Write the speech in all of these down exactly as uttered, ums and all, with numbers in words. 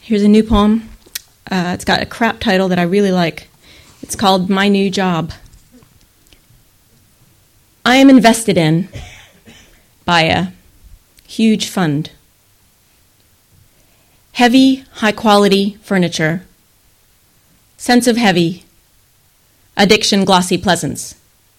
Here's a new poem. Uh, it's got a crap title that I really like. It's called My New Job. I am invested in by a huge fund. Heavy, high-quality furniture. Sense of heavy. Addiction, glossy pleasance.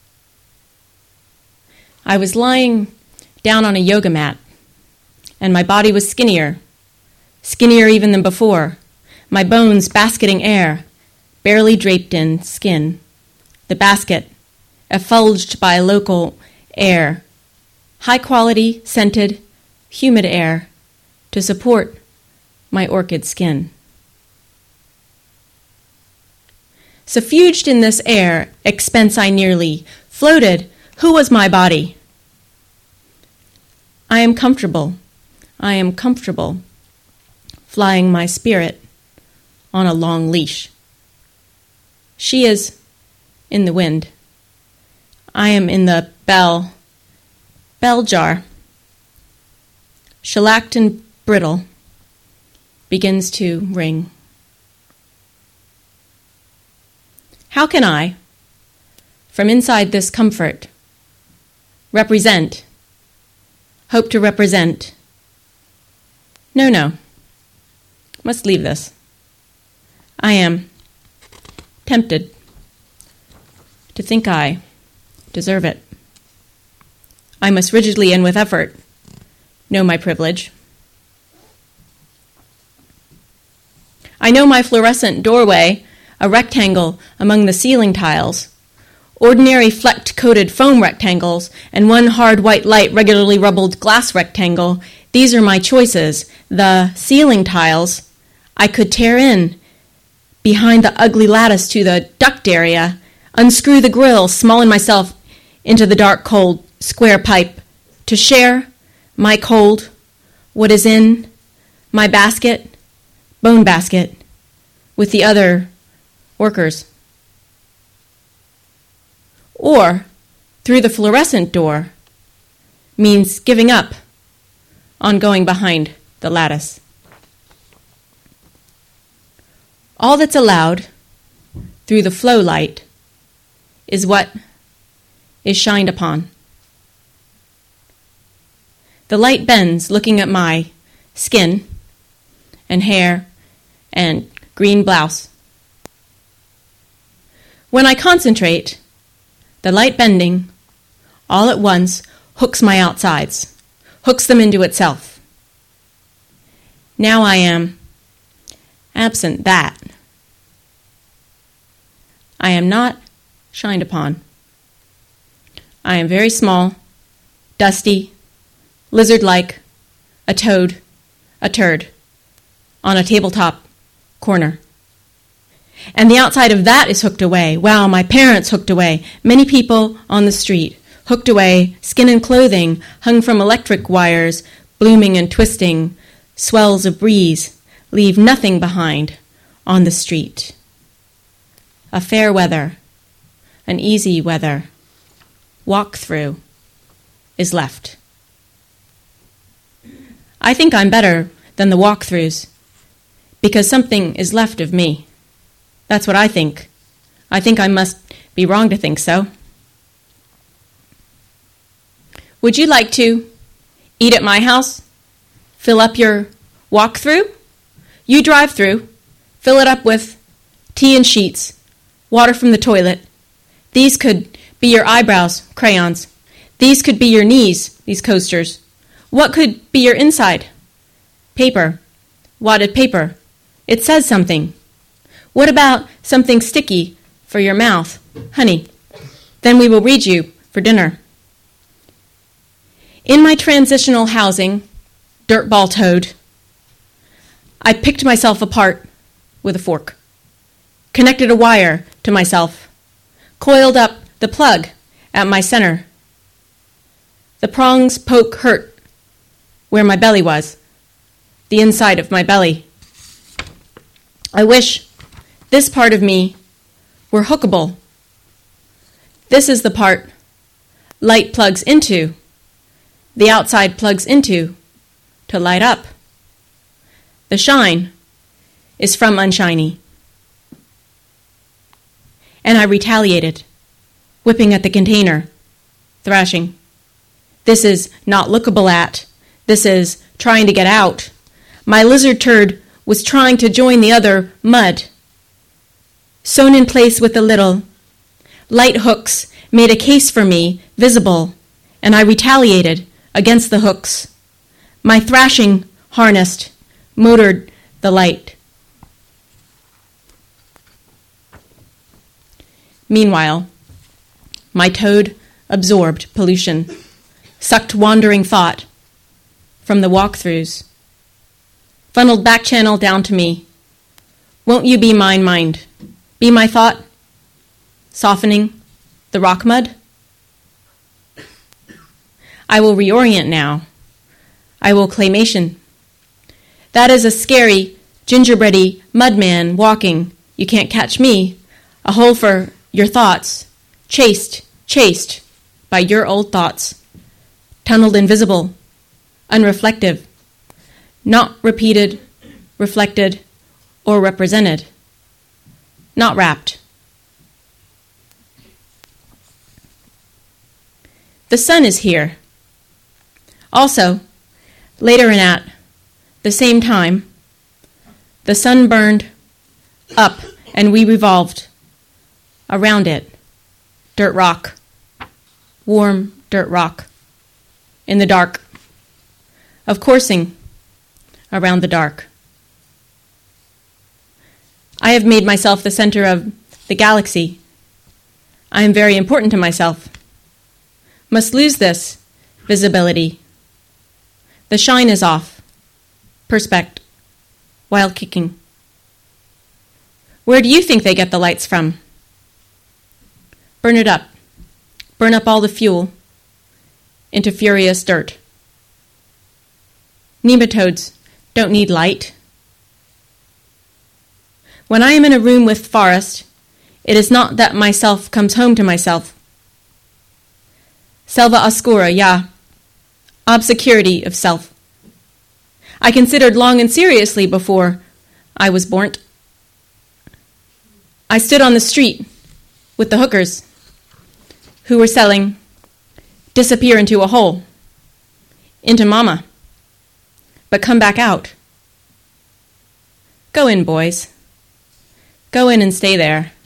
I was lying down on a yoga mat, and my body was skinnier, skinnier even than before, my bones basketing air, barely draped in skin. The basket, effulged by local air, high-quality, scented, humid air, to support my orchid skin. Suffused in this air, expense I nearly, floated, who was my body? I am comfortable, I am comfortable, flying my spirit on a long leash. She is in the wind. I am in the bell, bell jar. Shellacked and brittle, begins to ring. How can I, from inside this comfort, represent, hope to represent? No, no, must leave this. I am tempted to think I deserve it. I must rigidly and with effort know my privilege. I know my fluorescent doorway, a rectangle among the ceiling tiles, ordinary flecked-coated foam rectangles, and one hard white light regularly rubbled glass rectangle. These are my choices. The ceiling tiles I could tear in behind the ugly lattice to the duct area, unscrew the grill, small-in myself into the dark, cold, square pipe, to share my cold, what is in my basket, bone basket, with the other workers. Or, through the fluorescent door, means giving up on going behind the lattice. All that's allowed through the flow light is what is shined upon. The light bends looking at my skin and hair and green blouse. When I concentrate, the light bending, all at once, hooks my outsides, hooks them into itself. Now I am absent that. I am not shined upon. I am very small, dusty, lizard-like, a toad, a turd, on a tabletop corner. And the outside of that is hooked away. Wow, my parents hooked away. Many people on the street, hooked away, skin and clothing, hung from electric wires, blooming and twisting, swells of breeze, leave nothing behind on the street. A fair weather, an easy weather, walk through is left. I think I'm better than the walk-throughs because something is left of me. That's what I think. I think I must be wrong to think so. Would you like to eat at my house? Fill up your walk-through? You drive through. Fill it up with tea and sheets, water from the toilet. These could be your eyebrows, crayons. These could be your knees, these coasters. What could be your inside? Paper, wadded paper. It says something. What about something sticky for your mouth? Honey, then we will read you for dinner. In my transitional housing, dirtball toad, I picked myself apart with a fork, connected a wire to myself, coiled up the plug at my center. The prongs poke hurt where my belly was, the inside of my belly. I wish this part of me were hookable. This is the part light plugs into, the outside plugs into, to light up. The shine is from Unshiny. And I retaliated, whipping at the container, thrashing. This is not lookable at. This is trying to get out. My lizard turd was trying to join the other mud. Sewn in place with a little. Light hooks made a case for me visible, and I retaliated against the hooks. My thrashing harnessed, motored the light. Meanwhile, my toad absorbed pollution, sucked wandering thought from the walkthroughs, funneled back channel down to me. Won't you be mine mind? Be my thought? Softening the rock mud? I will reorient now. I will claymation. That is a scary, gingerbready mudman walking. You can't catch me. A hole for your thoughts. Chased, chased by your old thoughts. Tunneled invisible, unreflective. Not repeated, reflected, or represented. Not wrapped. The sun is here. Also, later and at the same time, the sun burned up and we revolved around it. Dirt rock, warm dirt rock, in the dark, of coursing around the dark. I have made myself the center of the galaxy. I am very important to myself. Must lose this visibility. The shine is off. Perspect. While kicking. Where do you think they get the lights from? Burn it up. Burn up all the fuel into furious dirt. Nematodes don't need light. When I am in a room with forest, it is not that myself comes home to myself. Selva oscura, yeah. Obscurity of self. I considered long and seriously before I was born. I stood on the street with the hookers who were selling disappear into a hole, into mama, but come back out. Go in, boys. Go in and stay there.